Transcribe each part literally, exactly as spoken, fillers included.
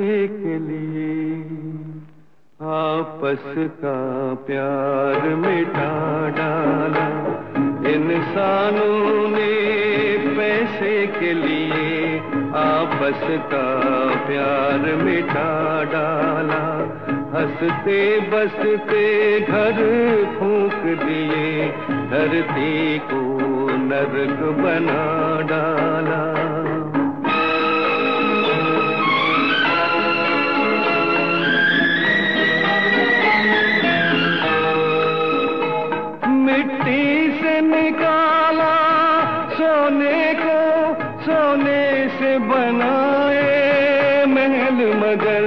पैसे के लिए आपस का प्यार मिटा डाला। इंसानों ने पैसे के लिए आपस का प्यार मिटा डाला। हंसते बसते घर फूंक दिए, धरती को नरक बना डाला। मिट्टी से निकाला सोने को, सोने से बनाए महल मगर।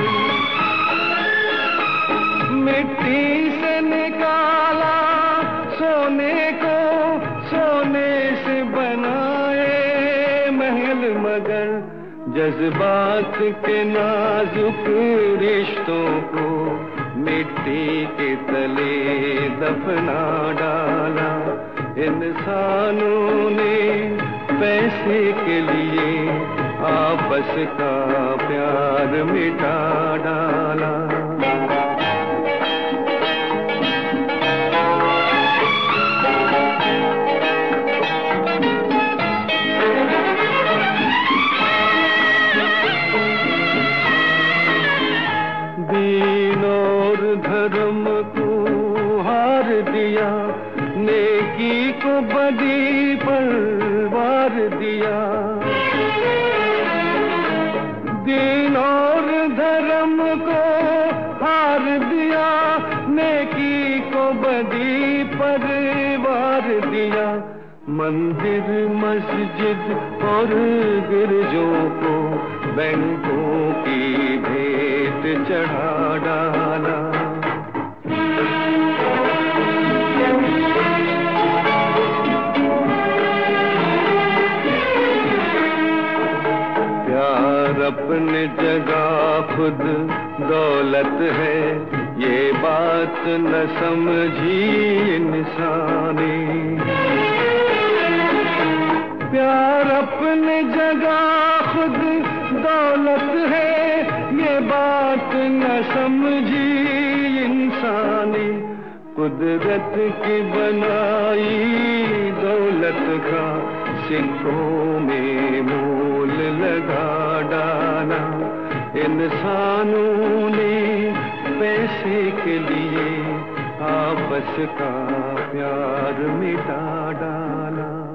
मिट्टी से निकाला सोने को, सोने से बनाए महल मगर। जज्बात के नाजुक रिश्तों को मिट्टी के तले दफना डाला। इंसानों ने पैसे के लिए आपस का प्यार मिटा डाला। दीन और धर्म को हार दिया, नेकी को बदी पर वार दिया। दीन और धर्म को हार दिया, नेकी को बदी पर वार दिया। मंदिर मस्जिद और गिरजों को बैंकों की भेंट चढ़ा डाला। प्यार अपने जगह खुद दौलत है, ये बात न समझी इंसानी। प्यार अपने जगह खुद दौलत है, ये बात न समझी इंसानी। कुदरत की बनाई दौलत का सिक्कों में मोल लगा डाला। इंसानों ने पैसे के लिए आपस का प्यार मिटा डाला।